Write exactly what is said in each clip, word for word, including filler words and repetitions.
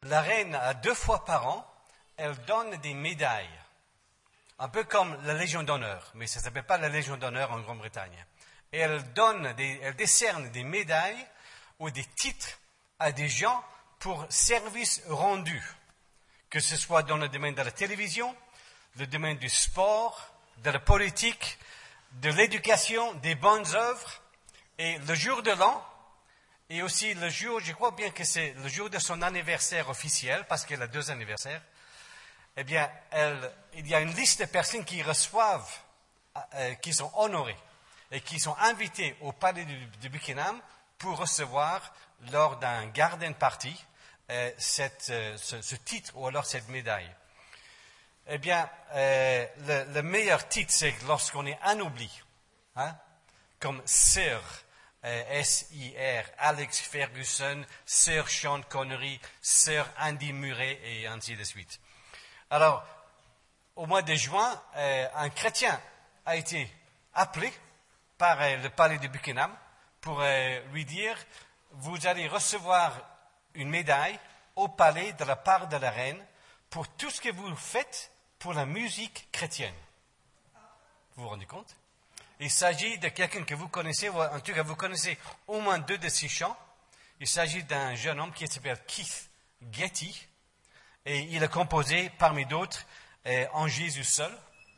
la reine, à deux fois par an, elle donne des médailles. Un peu comme la Légion d'honneur, mais ça ne s'appelle pas la Légion d'honneur en Grande-Bretagne. Et elle donne, des, elle décerne des médailles ou des titres à des gens pour services rendus, que ce soit dans le domaine de la télévision, le domaine du sport, de la politique, de l'éducation, des bonnes œuvres. Et le jour de l'an, et aussi le jour, je crois bien que c'est le jour de son anniversaire officiel, parce qu'elle a deux anniversaires, eh bien, elle, il y a une liste de personnes qui reçoivent, euh, qui sont honorées et qui sont invitées au palais de, de Buckingham pour recevoir, lors d'un garden party, euh, cette, euh, ce, ce titre ou alors cette médaille. Eh bien, euh, le, le meilleur titre, c'est lorsqu'on est anobli, hein, comme Sir, euh, S I R, Alex Ferguson, Sir Sean Connery, Sir Andy Murray, et ainsi de suite. Alors, au mois de juin, euh, un chrétien a été appelé par euh, le palais de Buckingham pour euh, lui dire, vous allez recevoir une médaille au palais de la part de la reine pour tout ce que vous faites pour la musique chrétienne. Vous vous rendez compte? Il s'agit de quelqu'un que vous connaissez, ou en tout cas vous connaissez au moins deux de ses chants. Il s'agit d'un jeune homme qui s'appelle Keith Getty, et il a composé parmi d'autres euh, En Jésus seul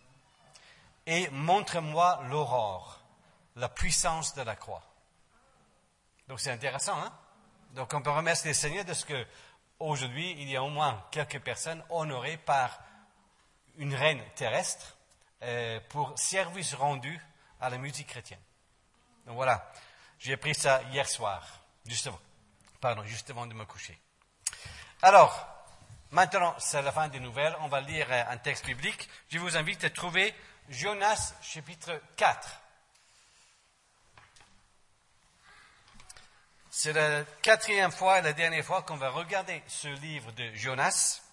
et Montre-moi l'aurore, la puissance de la croix. Donc c'est intéressant, hein? Donc on peut remercier le Seigneur de ce que aujourd'hui il y a au moins quelques personnes honorées par une reine terrestre euh, pour service rendu à la musique chrétienne. Donc voilà, j'ai appris ça hier soir, juste avant, pardon, juste avant de me coucher. Alors, maintenant, c'est la fin des nouvelles. On va lire un texte biblique. Je vous invite à trouver Jonas, chapitre quatre. C'est la quatrième fois et la dernière fois qu'on va regarder ce livre de Jonas.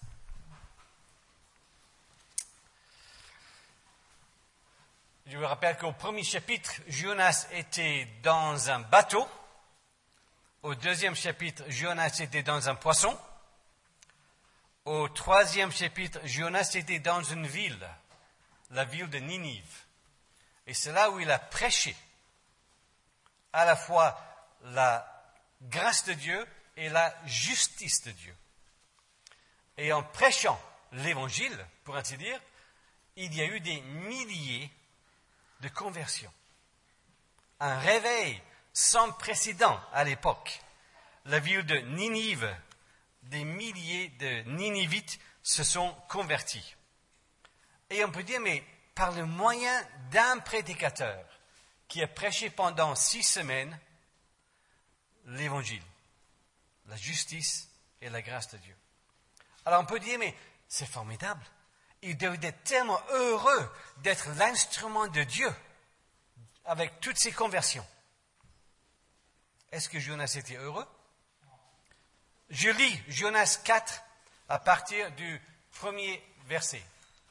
Je vous rappelle qu'au premier chapitre, Jonas était dans un bateau. Au deuxième chapitre, Jonas était dans un poisson. Au troisième chapitre, Jonas était dans une ville, la ville de Ninive. Et c'est là où il a prêché à la fois la grâce de Dieu et la justice de Dieu. Et en prêchant l'évangile, pour ainsi dire, il y a eu des milliers de conversions. Un réveil sans précédent à l'époque. La ville de Ninive, des milliers de Ninivites se sont convertis. Et on peut dire, mais par le moyen d'un prédicateur qui a prêché pendant six semaines l'évangile, la justice et la grâce de Dieu. Alors on peut dire, mais c'est formidable. Il devait être tellement heureux d'être l'instrument de Dieu avec toutes ces conversions. Est-ce que Jonas était heureux? Je lis Jonas quatre à partir du premier verset.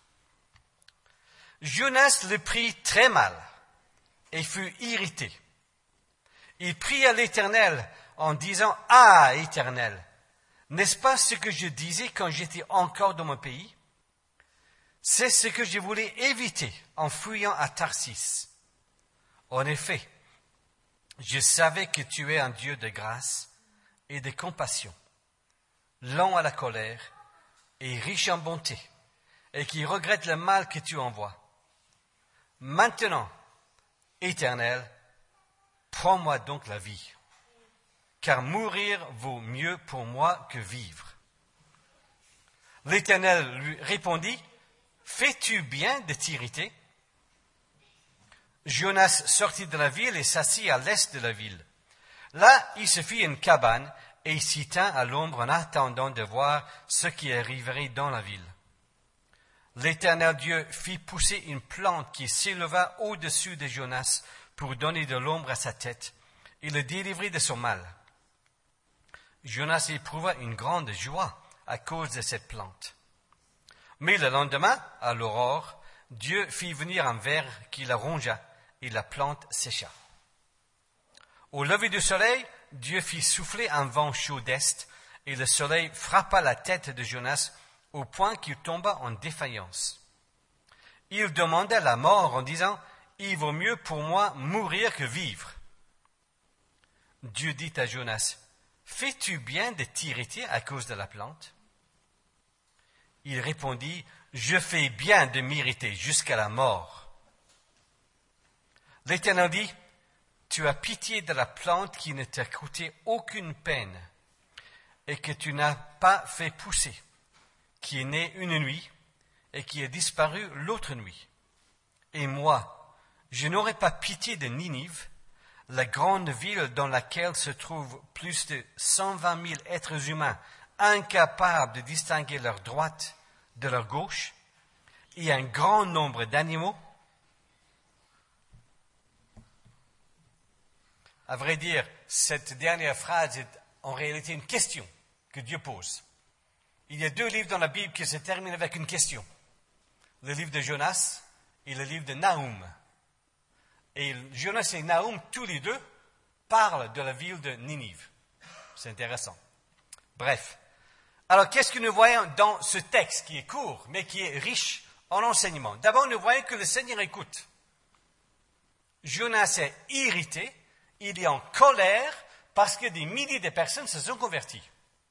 Jonas le prit très mal et fut irrité. Il pria l'Éternel en disant, « Ah, Éternel, n'est-ce pas ce que je disais quand j'étais encore dans mon pays? C'est ce que je voulais éviter en fuyant à Tarsis. En effet, je savais que tu es un Dieu de grâce et de compassion, lent à la colère et riche en bonté, et qui regrette le mal que tu envoies. Maintenant, Éternel, prends-moi donc la vie, car mourir vaut mieux pour moi que vivre. » L'Éternel lui répondit, « Fais-tu bien de t'irriter? » Jonas sortit de la ville et s'assit à l'est de la ville. Là, il se fit une cabane et il s'y tint à l'ombre en attendant de voir ce qui arriverait dans la ville. L'Éternel Dieu fit pousser une plante qui s'éleva au-dessus de Jonas pour donner de l'ombre à sa tête et le délivrer de son mal. Jonas éprouva une grande joie à cause de cette plante. Mais le lendemain, à l'aurore, Dieu fit venir un ver qui la rongea et la plante sécha. Au lever du soleil, Dieu fit souffler un vent chaud d'est et le soleil frappa la tête de Jonas au point qu'il tomba en défaillance. Il demanda la mort en disant, « Il vaut mieux pour moi mourir que vivre. » Dieu dit à Jonas, « Fais-tu bien de t'irriter à cause de la plante ?» Il répondit, « Je fais bien de m'irriter jusqu'à la mort. » L'Éternel dit, « Tu as pitié de la plante qui ne t'a coûté aucune peine et que tu n'as pas fait pousser, qui est née une nuit et qui a disparu l'autre nuit. Et moi, je n'aurai pas pitié de Ninive, la grande ville dans laquelle se trouvent plus de cent vingt mille êtres humains incapables de distinguer leur droite de leur gauche, et un grand nombre d'animaux. » À vrai dire, cette dernière phrase est en réalité une question que Dieu pose. Il y a deux livres dans la Bible qui se terminent avec une question. Le livre de Jonas et le livre de Nahum. Et Jonas et Nahum, tous les deux, parlent de la ville de Ninive. C'est intéressant. Bref. Alors, qu'est-ce que nous voyons dans ce texte qui est court, mais qui est riche en enseignements? D'abord, nous voyons que le Seigneur écoute. Jonas est irrité, il est en colère parce que des milliers de personnes se sont converties.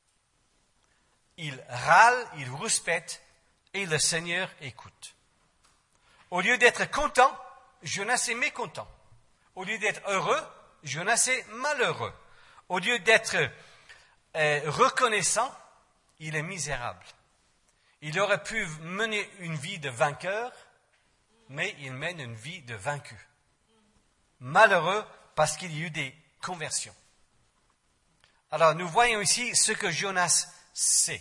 Il râle, il rouspète, et le Seigneur écoute. Au lieu d'être content, Jonas est mécontent. Au lieu d'être heureux, Jonas est malheureux. Au lieu d'être euh, reconnaissant, il est misérable. Il aurait pu mener une vie de vainqueur, mais il mène une vie de vaincu. Malheureux parce qu'il y a eu des conversions. Alors, nous voyons ici ce que Jonas sait.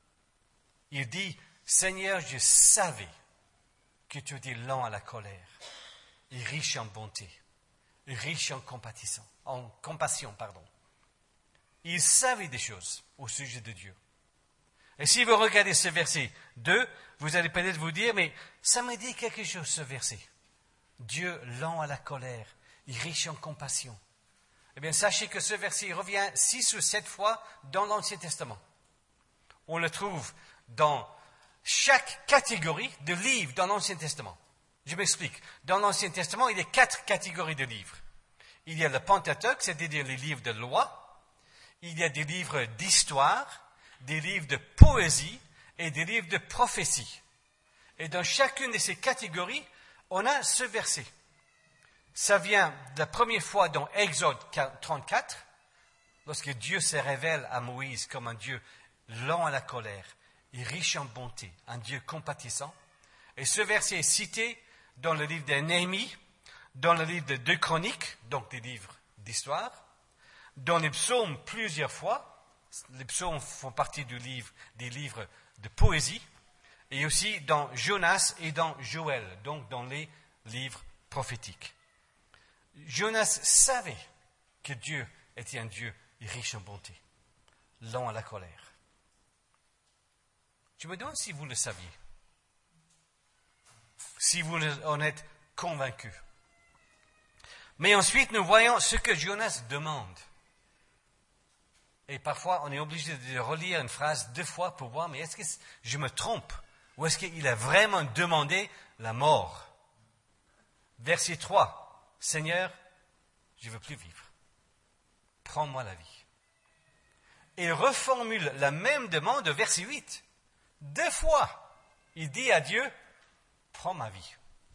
Il dit, « Seigneur, je savais que tu étais lent à la colère, et riche en bonté, et riche en compassion. En compassion, pardon. » Il savait des choses au sujet de Dieu. Et si vous regardez ce verset deux, vous allez peut-être vous dire, mais ça me dit quelque chose ce verset. Dieu lent à la colère, et riche en compassion. Eh bien, sachez que ce verset revient six ou sept fois dans l'Ancien Testament. On le trouve dans chaque catégorie de livres dans l'Ancien Testament. Je m'explique. Dans l'Ancien Testament, il y a quatre catégories de livres. Il y a le Pentateuque, c'est-à-dire les livres de loi. Il y a des livres d'histoire, des livres de poésie et des livres de prophétie. Et dans chacune de ces catégories, on a ce verset. Ça vient la première fois dans Exode trente-quatre, lorsque Dieu se révèle à Moïse comme un Dieu lent à la colère et riche en bonté, un Dieu compatissant. Et ce verset est cité dans le livre de Néhémie, dans le livre de Deux Chroniques, donc des livres d'histoire, dans les psaumes plusieurs fois. Les psaumes font partie du livre, des livres de poésie, et aussi dans Jonas et dans Joël, donc dans les livres prophétiques. Jonas savait que Dieu était un Dieu riche en bonté, lent à la colère. Je me demande si vous le saviez, si vous en êtes convaincu. Mais ensuite, nous voyons ce que Jonas demande. Et parfois, on est obligé de relire une phrase deux fois pour voir, mais est-ce que je me trompe? Ou est-ce qu'il a vraiment demandé la mort? Verset trois. Seigneur, je ne veux plus vivre. Prends-moi la vie. Il reformule la même demande au verset huit. Deux fois, il dit à Dieu, prends ma vie.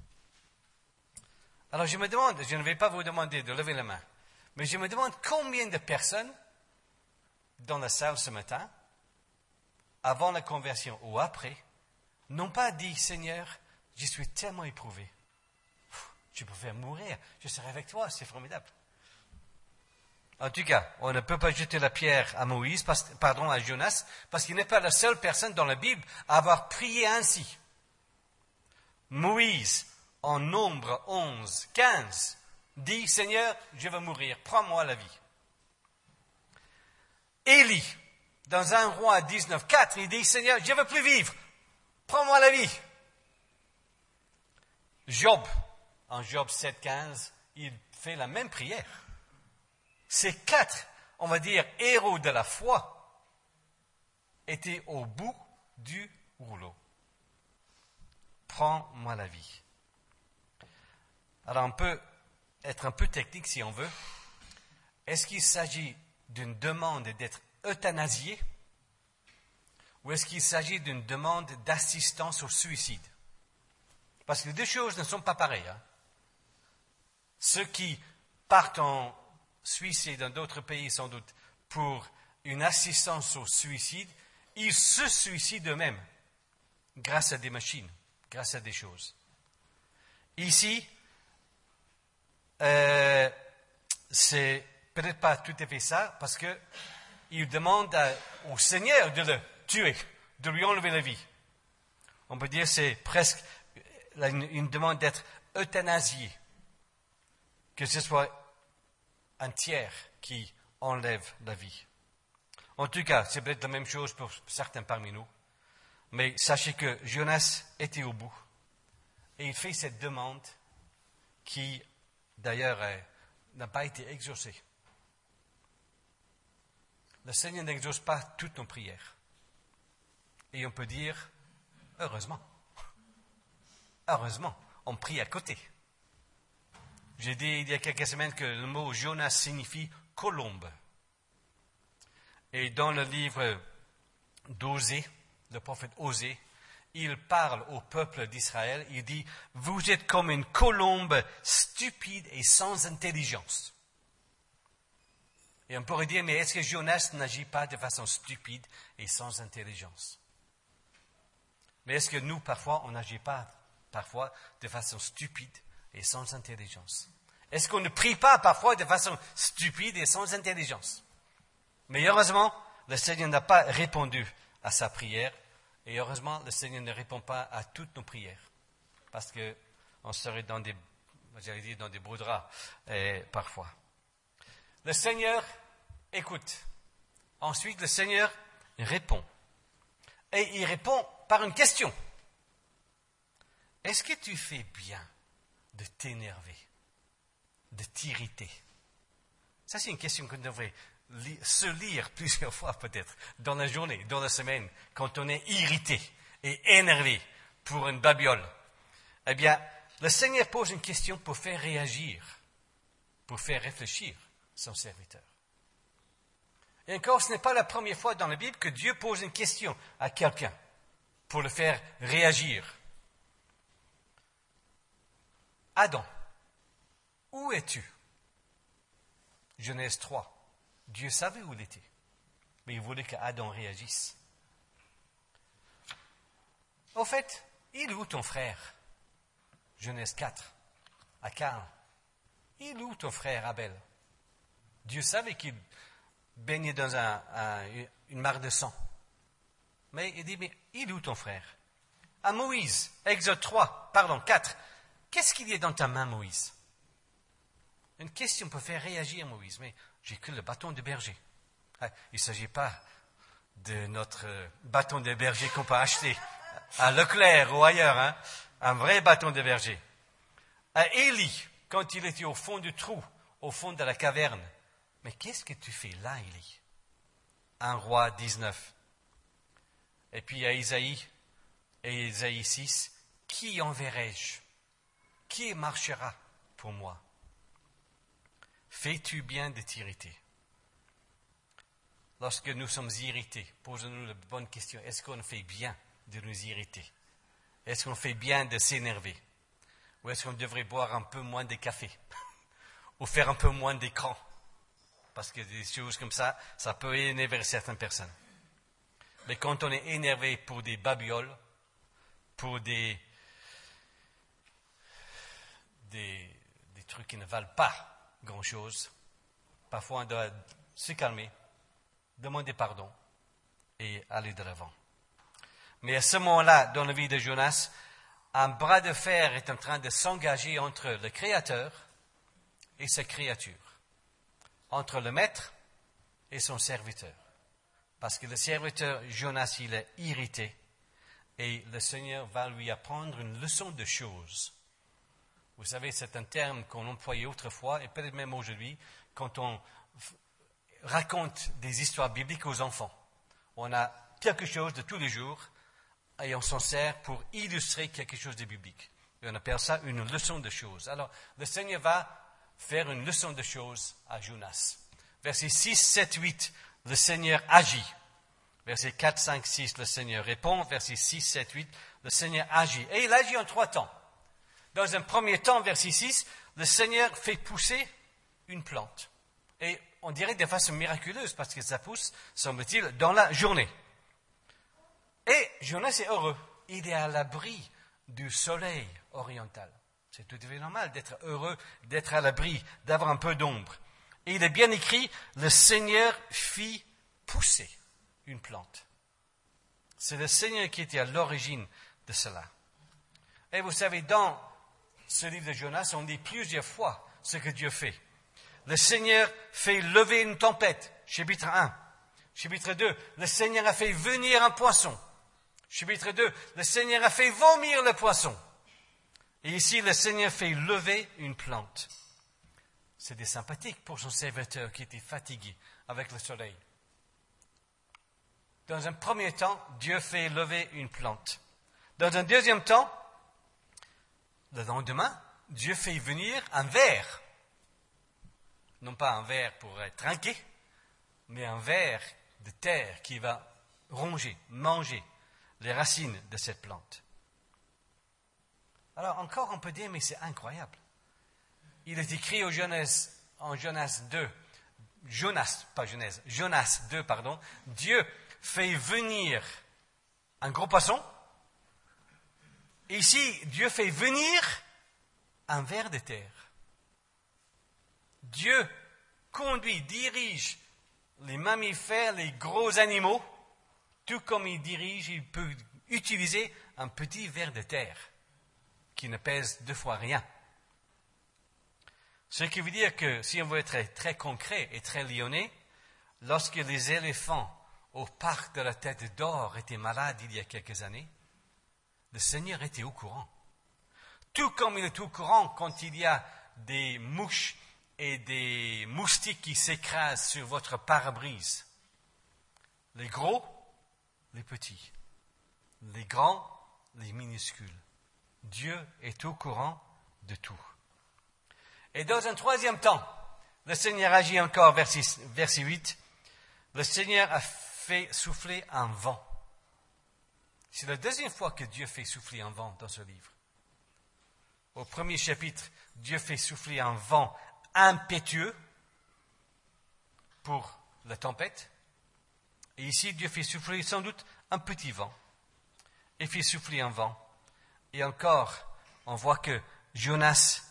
Alors je me demande, je ne vais pas vous demander de lever la main, mais je me demande combien de personnes dans la salle ce matin, avant la conversion ou après, n'ont pas dit, Seigneur, je suis tellement éprouvé. Je préfère mourir, je serai avec toi, c'est formidable. En tout cas, on ne peut pas jeter la pierre à Moïse, parce, pardon, à Jonas, parce qu'il n'est pas la seule personne dans la Bible à avoir prié ainsi. Moïse, en Nombre onze, quinze, dit, Seigneur, je veux mourir, prends-moi la vie. Élie, dans un roi dix-neuf, quatre, il dit, Seigneur, je ne veux plus vivre, prends-moi la vie. Job, en Job sept, quinze, il fait la même prière. Ces quatre, on va dire, héros de la foi, était au bout du rouleau. Prends-moi la vie. Alors on peut être un peu technique si on veut. Est-ce qu'il s'agit d'une demande d'être euthanasié ou est-ce qu'il s'agit d'une demande d'assistance au suicide? Parce que les deux choses ne sont pas pareilles. Hein. Ceux qui partent en Suisse et dans d'autres pays sans doute pour une assistance au suicide, ils se suicident eux-mêmes grâce à des machines, grâce à des choses. Ici, euh, c'est peut-être pas tout à fait ça, parce qu'il demande à, au Seigneur de le tuer, de lui enlever la vie. On peut dire que c'est presque une, une demande d'être euthanasié, que ce soit un tiers qui enlève la vie. En tout cas, c'est peut-être la même chose pour certains parmi nous, mais sachez que Jonas était au bout, et il fait cette demande qui, d'ailleurs, n'a pas été exaucée. Le Seigneur n'exauce pas toutes nos prières. Et on peut dire, heureusement. Heureusement, on prie à côté. J'ai dit il y a quelques semaines que le mot Jonas signifie colombe. Et dans le livre d'Osée, le prophète Osée, il parle au peuple d'Israël, il dit, vous êtes comme une colombe stupide et sans intelligence. Et on pourrait dire, mais est-ce que Jonas n'agit pas de façon stupide et sans intelligence? Mais est-ce que nous, parfois, on n'agit pas, parfois, de façon stupide et sans intelligence? Est-ce qu'on ne prie pas, parfois, de façon stupide et sans intelligence? Mais heureusement, le Seigneur n'a pas répondu à sa prière. Et heureusement, le Seigneur ne répond pas à toutes nos prières. Parce qu'on serait dans des, j'allais dire, dans des beaux draps, euh, parfois. Le Seigneur écoute. Ensuite, le Seigneur répond. Et il répond par une question. Est-ce que tu fais bien de t'énerver, de t'irriter? Ça, c'est une question qu'on devrait li- se lire plusieurs fois peut-être, dans la journée, dans la semaine, quand on est irrité et énervé pour une babiole. Eh bien, le Seigneur pose une question pour faire réagir, pour faire réfléchir son serviteur. Et encore, ce n'est pas la première fois dans la Bible que Dieu pose une question à quelqu'un pour le faire réagir. Adam, où es-tu? Genèse trois. Dieu savait où il était, mais il voulait qu'Adam réagisse. Au fait, il est où ton frère? Genèse quatre, à Caïn. Il est où ton frère Abel? Dieu savait qu'il baignait dans un, un, une mare de sang. Mais il dit, mais il est où ton frère? À Moïse, Exode trois, pardon, quatre. Qu'est-ce qu'il y a dans ta main, Moïse? Une question peut faire réagir Moïse, mais j'ai que le bâton de berger. Il ne s'agit pas de notre bâton de berger qu'on peut acheter à Leclerc ou ailleurs, hein? Un vrai bâton de berger. À Élie, quand il était au fond du trou, au fond de la caverne, mais qu'est-ce que tu fais là, Élie? Un roi dix-neuf. Et puis à Isaïe, et Isaïe six, qui enverrai-je? Qui marchera pour moi? Fais-tu bien de t'irriter? Lorsque nous sommes irrités, posons-nous la bonne question. Est-ce qu'on fait bien de nous irriter? Est-ce qu'on fait bien de s'énerver? Ou est-ce qu'on devrait boire un peu moins de café? Ou faire un peu moins d'écran? Parce que des choses comme ça, ça peut énerver certaines personnes. Mais quand on est énervé pour des babioles, pour des, des, des trucs qui ne valent pas grand-chose, parfois on doit se calmer, demander pardon et aller de l'avant. Mais à ce moment-là, dans la vie de Jonas, un bras de fer est en train de s'engager entre le Créateur et sa créature, entre le maître et son serviteur. Parce que le serviteur Jonas, il est irrité et le Seigneur va lui apprendre une leçon de choses. Vous savez, c'est un terme qu'on employait autrefois et peut-être même aujourd'hui quand on raconte des histoires bibliques aux enfants. On a quelque chose de tous les jours et on s'en sert pour illustrer quelque chose de biblique. Et on appelle ça une leçon de choses. Alors, le Seigneur va faire une leçon de choses à Jonas. Versets six, sept, huit, le Seigneur agit. Versets quatre, cinq, six, le Seigneur répond. Versets six, sept, huit, le Seigneur agit. Et il agit en trois temps. Dans un premier temps, verset six, le Seigneur fait pousser une plante. Et on dirait de façon miraculeuse parce que ça pousse, semble-t-il, dans la journée. Et Jonas est heureux. Il est à l'abri du soleil oriental. C'est tout à fait normal d'être heureux, d'être à l'abri, d'avoir un peu d'ombre. Et il est bien écrit, le Seigneur fit pousser une plante. C'est le Seigneur qui était à l'origine de cela. Et vous savez, dans ce livre de Jonas, on dit plusieurs fois ce que Dieu fait. Le Seigneur fait lever une tempête, chapitre un. Chapitre deux, le Seigneur a fait venir un poisson. Chapitre deux, le Seigneur a fait vomir le poisson. Et ici, le Seigneur fait lever une plante. C'était sympathique pour son serviteur qui était fatigué avec le soleil. Dans un premier temps, Dieu fait lever une plante. Dans un deuxième temps, le lendemain, Dieu fait venir un ver. Non pas un ver pour être trinqué, mais un ver de terre qui va ronger, manger les racines de cette plante. Alors encore on peut dire, mais c'est incroyable. Il est écrit au Jonas, en Jonas deux, Jonas, pas Jonas, Jonas deux, pardon, Dieu fait venir un gros poisson. Et ici, Dieu fait venir un ver de terre. Dieu conduit, dirige les mammifères, les gros animaux, tout comme il dirige, il peut utiliser un petit ver de terre qui ne pèse deux fois rien. Ce qui veut dire que, si on veut être très concret et très lyonnais, lorsque les éléphants au parc de la Tête d'Or étaient malades il y a quelques années, le Seigneur était au courant. Tout comme il est au courant quand il y a des mouches et des moustiques qui s'écrasent sur votre pare-brise. Les gros, les petits. Les grands, les minuscules. Dieu est au courant de tout. Et dans un troisième temps, le Seigneur agit encore, verset, verset huit. Le Seigneur a fait souffler un vent. C'est la deuxième fois que Dieu fait souffler un vent dans ce livre. Au premier chapitre, Dieu fait souffler un vent impétueux pour la tempête. Et ici, Dieu fait souffler sans doute un petit vent. Et fait souffler un vent. Et encore, on voit que Jonas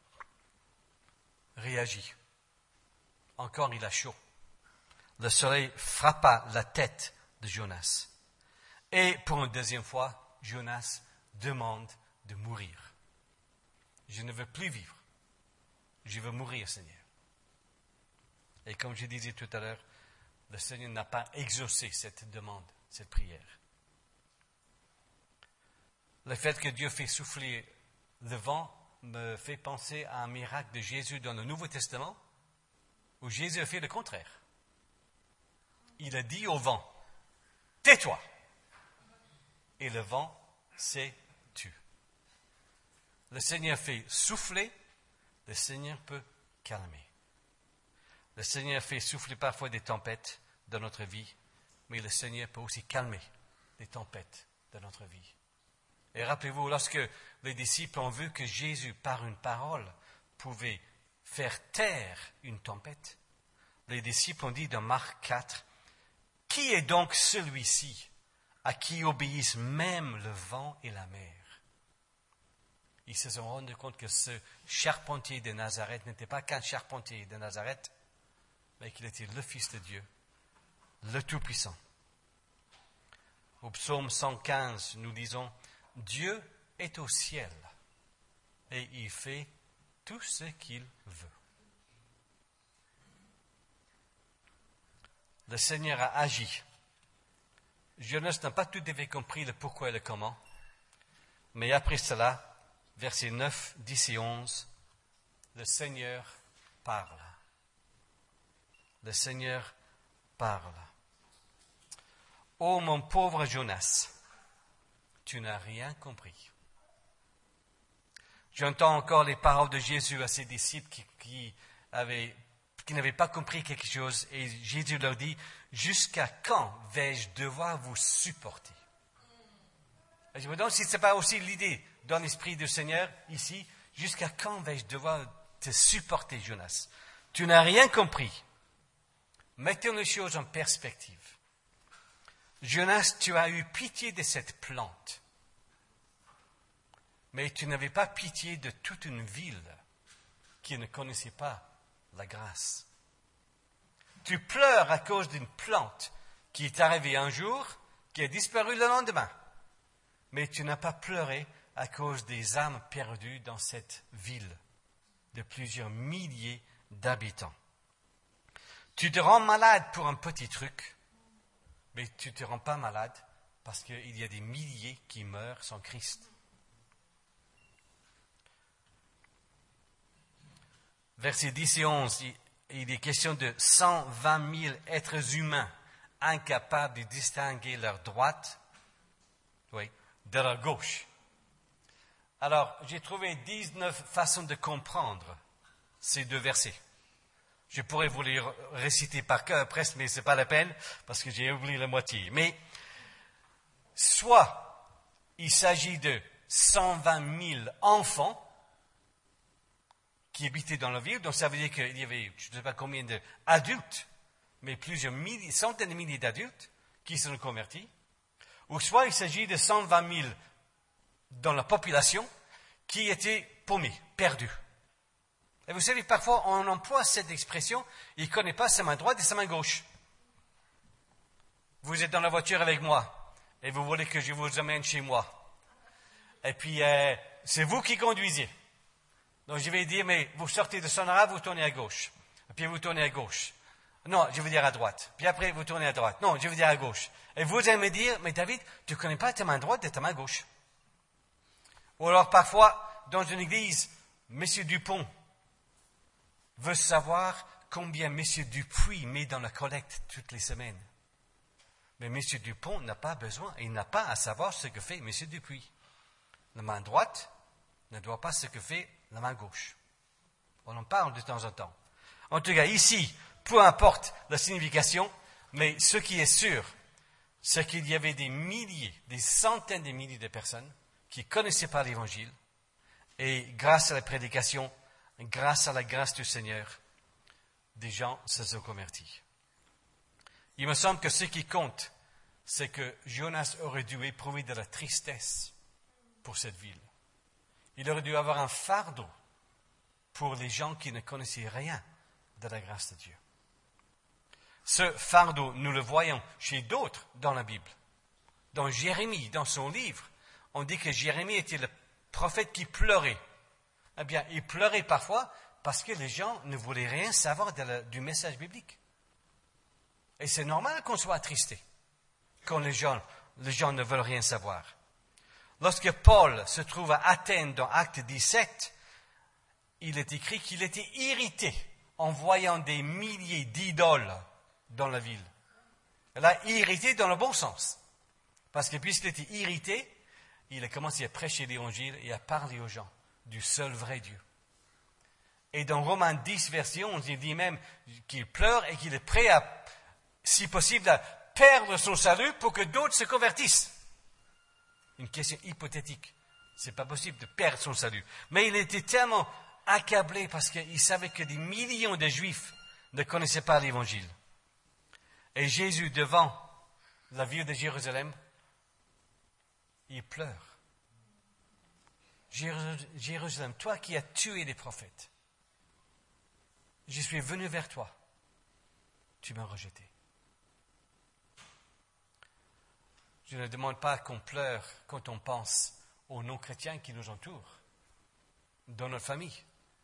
réagit. Encore, il a chaud. Le soleil frappa la tête de Jonas. Et pour une deuxième fois, Jonas demande de mourir. Je ne veux plus vivre. Je veux mourir, Seigneur. Et comme je disais tout à l'heure, le Seigneur n'a pas exaucé cette demande, cette prière. Le fait que Dieu fait souffler le vent me fait penser à un miracle de Jésus dans le Nouveau Testament, où Jésus a fait le contraire. Il a dit au vent, « Tais-toi !» Et le vent s'est tu. Le Seigneur fait souffler, le Seigneur peut calmer. Le Seigneur fait souffler parfois des tempêtes dans notre vie, mais le Seigneur peut aussi calmer les tempêtes dans notre vie. Et rappelez-vous, lorsque les disciples ont vu que Jésus, par une parole, pouvait faire taire une tempête, les disciples ont dit dans Marc quatre, « Qui est donc celui-ci à qui obéissent même le vent et la mer ?» Ils se sont rendus compte que ce charpentier de Nazareth n'était pas qu'un charpentier de Nazareth, mais qu'il était le Fils de Dieu, le Tout-Puissant. Au psaume cent quinze, nous disons, « Dieu est au ciel et il fait tout ce qu'il veut. » Le Seigneur a agi. Jonas n'a pas tout à fait compris le pourquoi et le comment, mais après cela, versets neuf, dix et onze, le Seigneur parle. Le Seigneur parle. ô mon pauvre Jonas, tu n'as rien compris. J'entends encore les paroles de Jésus à ses disciples qui, qui, avaient, qui n'avaient pas compris quelque chose. Et Jésus leur dit, jusqu'à quand vais-je devoir vous supporter? Et je me demande si ce n'est pas aussi l'idée dans l'esprit du Seigneur ici. Jusqu'à quand vais-je devoir te supporter, Jonas? Tu n'as rien compris. Mettons les choses en perspective. Jonas, tu as eu pitié de cette plante. Mais tu n'avais pas pitié de toute une ville qui ne connaissait pas la grâce. Tu pleures à cause d'une plante qui est arrivée un jour, qui a disparu le lendemain. Mais tu n'as pas pleuré à cause des âmes perdues dans cette ville de plusieurs milliers d'habitants. Tu te rends malade pour un petit truc, mais tu ne te rends pas malade parce qu'il y a des milliers qui meurent sans Christ. Versets dix et onze, il est question de cent vingt mille êtres humains incapables de distinguer leur droite, oui, de leur gauche. Alors, j'ai trouvé dix-neuf façons de comprendre ces deux versets. Je pourrais vous les réciter par cœur presque, mais ce n'est pas la peine, parce que j'ai oublié la moitié. Mais, soit il s'agit de cent vingt mille enfants qui habitaient dans la ville, donc ça veut dire qu'il y avait, je ne sais pas combien d'adultes, mais plusieurs milliers, centaines de milliers d'adultes qui se sont convertis, ou soit il s'agit de cent vingt mille dans la population qui étaient paumés, perdus. Et vous savez, parfois on emploie cette expression, il ne connaît pas sa main droite et sa main gauche. Vous êtes dans la voiture avec moi et vous voulez que je vous emmène chez moi. Et puis, euh, c'est vous qui conduisez. Donc je vais dire, mais vous sortez de Sonora, vous tournez à gauche. Et puis vous tournez à gauche. Non, je veux dire à droite. Puis après, vous tournez à droite. Non, je veux dire à gauche. Et vous allez me dire, mais David, tu ne connais pas ta main droite et ta main gauche. Ou alors parfois, dans une église, M. Dupont veut savoir combien M. Dupuis met dans la collecte toutes les semaines. Mais M. Dupont n'a pas besoin, il n'a pas à savoir ce que fait M. Dupuis. La main droite ne doit pas ce que fait la main gauche. On en parle de temps en temps. En tout cas, ici, peu importe la signification, mais ce qui est sûr, c'est qu'il y avait des milliers, des centaines de milliers de personnes qui ne connaissaient pas l'Évangile, et grâce à la prédication, grâce à la grâce du Seigneur, des gens se sont convertis. Il me semble que ce qui compte, c'est que Jonas aurait dû éprouver de la tristesse pour cette ville. Il aurait dû avoir un fardeau pour les gens qui ne connaissaient rien de la grâce de Dieu. Ce fardeau, nous le voyons chez d'autres dans la Bible. Dans Jérémie, dans son livre, on dit que Jérémie était le prophète qui pleurait. Eh bien, il pleurait parfois parce que les gens ne voulaient rien savoir de la, du message biblique. Et c'est normal qu'on soit attristé quand les gens, les gens ne veulent rien savoir. Lorsque Paul se trouve à Athènes dans Acte dix-sept, il est écrit qu'il était irrité en voyant des milliers d'idoles dans la ville. Là, irrité dans le bon sens. Parce que puisqu'il était irrité, il a commencé à prêcher l'Évangile et à parler aux gens du seul vrai Dieu. Et dans Romains dix, verset onze, il dit même qu'il pleure et qu'il est prêt à, si possible, à perdre son salut pour que d'autres se convertissent. Une question hypothétique. Ce n'est pas possible de perdre son salut. Mais il était tellement accablé parce qu'il savait que des millions de Juifs ne connaissaient pas l'Évangile. Et Jésus, devant la ville de Jérusalem, il pleure. Jérusalem, toi qui as tué les prophètes, je suis venu vers toi, tu m'as rejeté. Je ne demande pas qu'on pleure quand on pense aux non-chrétiens qui nous entourent, dans notre famille,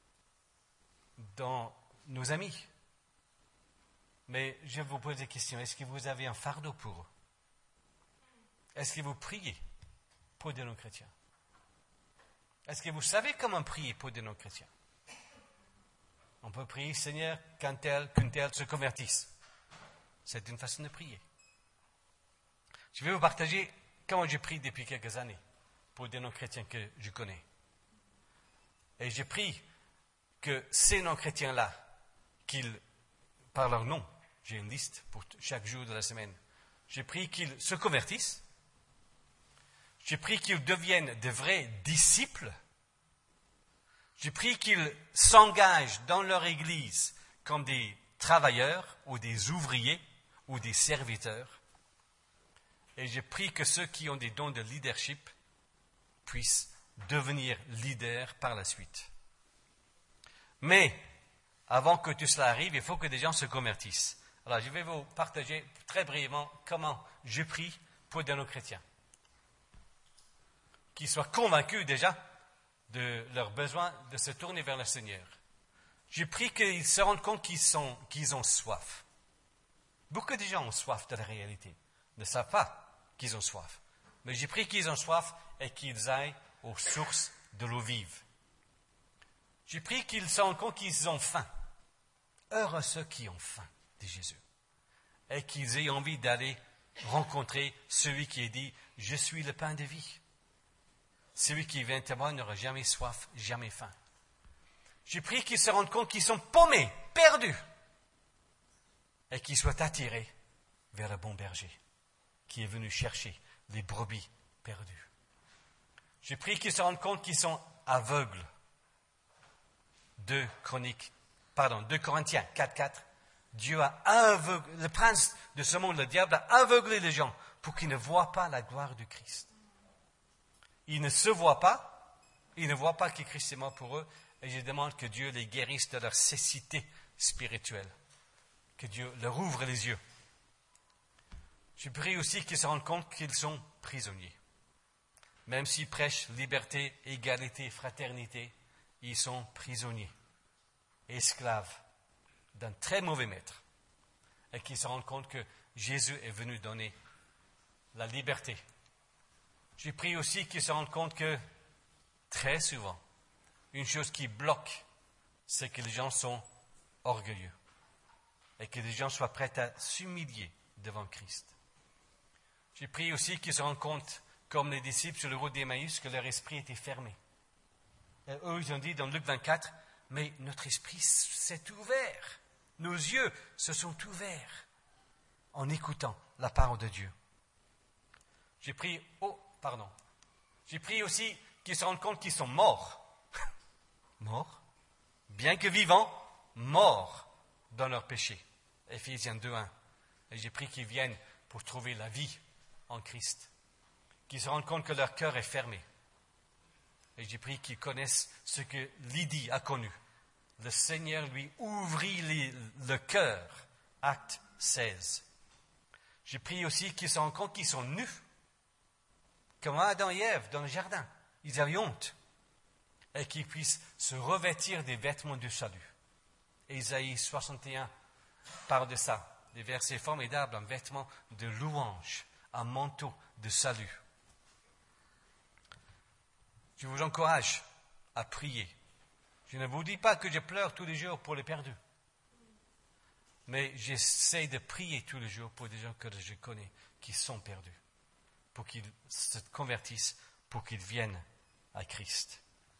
dans nos amis. Mais je vous pose des questions. Est-ce que vous avez un fardeau pour eux? Est-ce que vous priez pour des non-chrétiens? Est-ce que vous savez comment prier pour des non-chrétiens? On peut prier, Seigneur, qu'un tel, qu'une telle se convertisse. C'est une façon de prier. Je vais vous partager comment je prie depuis quelques années pour des non-chrétiens que je connais. Et je prie que ces non-chrétiens-là, qu'ils, par leur nom, j'ai une liste pour chaque jour de la semaine, je prie qu'ils se convertissent, je prie qu'ils deviennent de vrais disciples, je prie qu'ils s'engagent dans leur église comme des travailleurs ou des ouvriers ou des serviteurs. Et je prie que ceux qui ont des dons de leadership puissent devenir leaders par la suite. Mais, avant que tout cela arrive, il faut que des gens se convertissent. Alors, je vais vous partager très brièvement comment je prie pour des non-chrétiens. Qu'ils soient convaincus déjà de leur besoin de se tourner vers le Seigneur. Je prie qu'ils se rendent compte qu'ils, sont, qu'ils ont soif. Beaucoup de gens ont soif de la réalité, ne savent pas qu'ils ont soif. Mais je prie qu'ils ont soif et qu'ils aillent aux sources de l'eau vive. Je prie qu'ils se rendent compte qu'ils ont faim. Heureux ceux qui ont faim de Jésus. Et qu'ils aient envie d'aller rencontrer celui qui a dit « Je suis le pain de vie ». Celui qui vient à moi n'aura jamais soif, jamais faim. Je prie qu'ils se rendent compte qu'ils sont paumés, perdus, et qu'ils soient attirés vers le bon berger qui est venu chercher les brebis perdues. Je prie qu'ils se rendent compte qu'ils sont aveugles. deux Chroniques, pardon, deux Corinthiens quatre quatre. Dieu a aveuglé, le prince de ce monde, le diable, a aveuglé les gens pour qu'ils ne voient pas la gloire du Christ. Ils ne se voient pas, ils ne voient pas que Christ est mort pour eux, et je demande que Dieu les guérisse de leur cécité spirituelle, que Dieu leur ouvre les yeux. Je prie aussi qu'ils se rendent compte qu'ils sont prisonniers. Même s'ils prêchent liberté, égalité, fraternité, ils sont prisonniers, esclaves d'un très mauvais maître, et qu'ils se rendent compte que Jésus est venu donner la liberté. Je prie aussi qu'ils se rendent compte que, très souvent, une chose qui bloque, c'est que les gens sont orgueilleux et que les gens soient prêts à s'humilier devant Christ. Je prie aussi qu'ils se rendent compte, comme les disciples sur le route d'Emmaüs, que leur esprit était fermé. Et eux, ils ont dit dans Luc vingt-quatre, « Mais notre esprit s'est ouvert, nos yeux se sont ouverts en écoutant la parole de Dieu. » J'ai pris, oh, pardon, j'ai pris aussi qu'ils se rendent compte qu'ils sont morts. Morts, bien que vivants, morts dans leur péché. Éphésiens deux un. Et j'ai pris qu'ils viennent pour trouver la vie en Christ. Qu'ils se rendent compte que leur cœur est fermé. Et j'ai pris qu'ils connaissent ce que Lydie a connu. Le Seigneur lui ouvrit les, le cœur. Acte seize. J'ai pris aussi qu'ils se rendent compte qu'ils sont nus. Comme Adam et Ève dans le jardin. Ils avaient honte. Et qu'ils puissent se revêtir des vêtements du salut. Ésaïe soixante et un parle de ça. Des versets formidables, un vêtement de louange, un manteau de salut. Je vous encourage à prier. Je ne vous dis pas que je pleure tous les jours pour les perdus. Mais j'essaie de prier tous les jours pour des gens que je connais qui sont perdus. Pour qu'ils se convertissent, pour qu'ils viennent à Christ.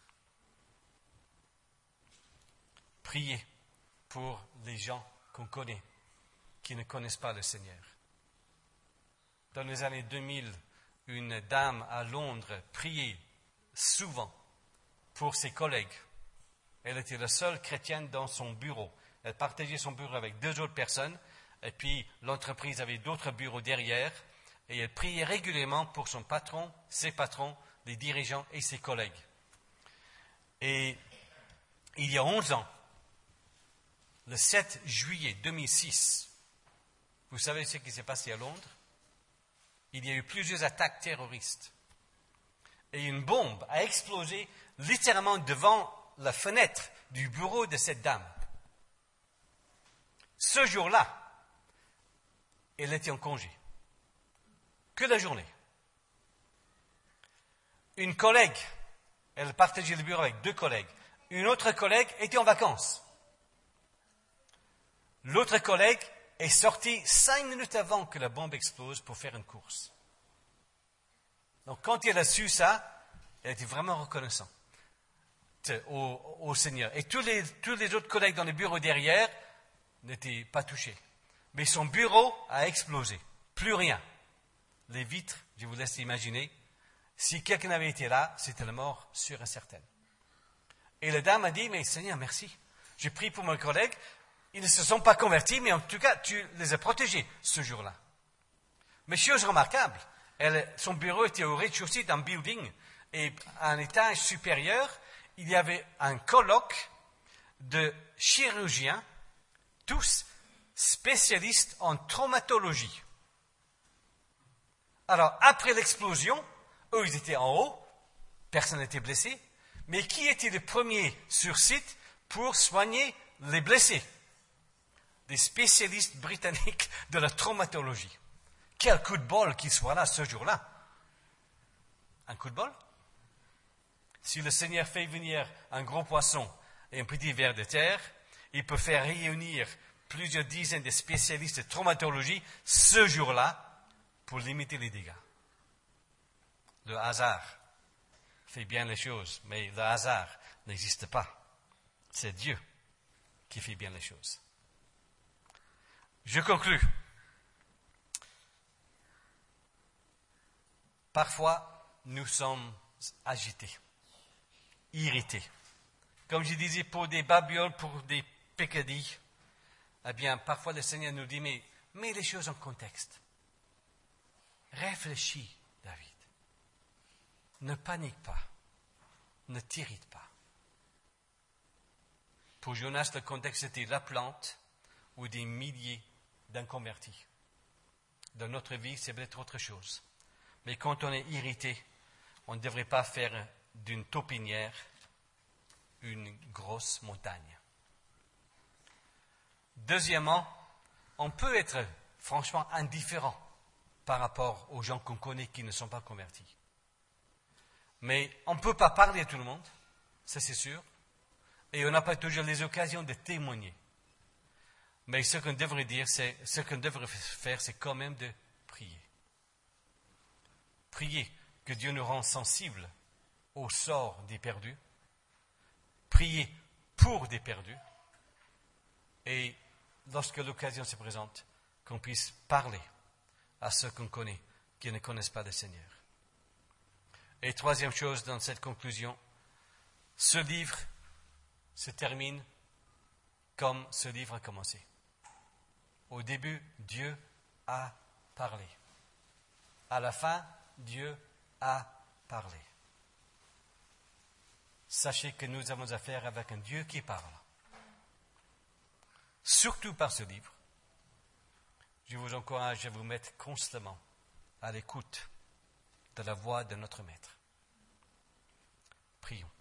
Priez pour les gens qu'on connaît, qui ne connaissent pas le Seigneur. Dans les années deux mille, une dame à Londres priait souvent pour ses collègues. Elle était la seule chrétienne dans son bureau. Elle partageait son bureau avec deux autres personnes, et puis l'entreprise avait d'autres bureaux derrière, et elle priait régulièrement pour son patron, ses patrons, les dirigeants et ses collègues. Et il y a onze ans, le sept juillet deux mille six, vous savez ce qui s'est passé à Londres? Il y a eu plusieurs attaques terroristes. Et une bombe a explosé littéralement devant la fenêtre du bureau de cette dame. Ce jour-là, elle était en congé. Que la journée. Une collègue, elle partageait le bureau avec deux collègues. Une autre collègue était en vacances. L'autre collègue est sorti cinq minutes avant que la bombe explose pour faire une course. Donc quand elle a su ça, elle était vraiment reconnaissante au, au Seigneur. Et tous les, tous les autres collègues dans le bureau derrière n'étaient pas touchés. Mais son bureau a explosé. Plus rien. Les vitres, je vous laisse imaginer. Si quelqu'un avait été là, c'était la mort sûre et certaine. Et la dame a dit, mais Seigneur, merci. J'ai prié pour mes collègues. Ils ne se sont pas convertis, mais en tout cas, tu les as protégés ce jour-là. Mais chose remarquable, elle, son bureau était au rez-de-chaussée d'un building. Et à un étage supérieur, il y avait un colloque de chirurgiens, tous spécialistes en traumatologie. Alors, après l'explosion, eux, ils étaient en haut, personne n'était blessé, mais qui était le premier sur site pour soigner les blessés? Des spécialistes britanniques de la traumatologie. Quel coup de bol qu'ils soient là ce jour-là. Un coup de bol? Si le Seigneur fait venir un gros poisson et un petit ver de terre, il peut faire réunir plusieurs dizaines de spécialistes de traumatologie ce jour-là pour limiter les dégâts. Le hasard fait bien les choses, mais le hasard n'existe pas. C'est Dieu qui fait bien les choses. Je conclus. Parfois, nous sommes agités, irrités. Comme je disais, pour des babioles, pour des peccadilles, eh bien, parfois le Seigneur nous dit, mais mets les choses en contexte. Réfléchis, David. Ne panique pas. Ne t'irrite pas. Pour Jonas, le contexte était la plante ou des milliers d'inconvertis. Dans notre vie, c'est peut-être autre chose. Mais quand on est irrité, on ne devrait pas faire d'une taupinière une grosse montagne. Deuxièmement, on peut être franchement indifférent par rapport aux gens qu'on connaît qui ne sont pas convertis. Mais on ne peut pas parler à tout le monde, ça c'est sûr, et on n'a pas toujours les occasions de témoigner. Mais ce qu'on devrait dire, c'est, ce qu'on devrait faire, c'est quand même de prier. Prier que Dieu nous rende sensibles au sort des perdus. Prier pour des perdus. Et lorsque l'occasion se présente, qu'on puisse parler à ceux qu'on connaît, qui ne connaissent pas le Seigneur. Et troisième chose dans cette conclusion, ce livre se termine comme ce livre a commencé. Au début, Dieu a parlé. À la fin, Dieu a parlé. Sachez que nous avons affaire avec un Dieu qui parle. Surtout par ce livre. Je vous encourage à vous mettre constamment à l'écoute de la voix de notre Maître. Prions.